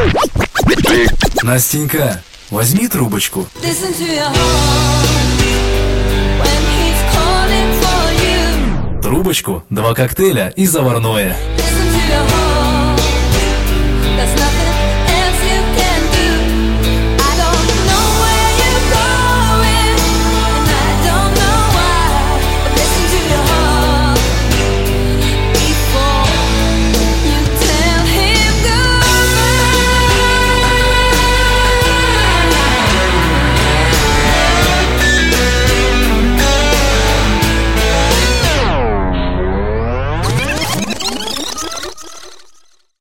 Настенька, возьми трубочку. Listen to your heart when he's calling for you. Трубочку, 2 коктейля и заварное.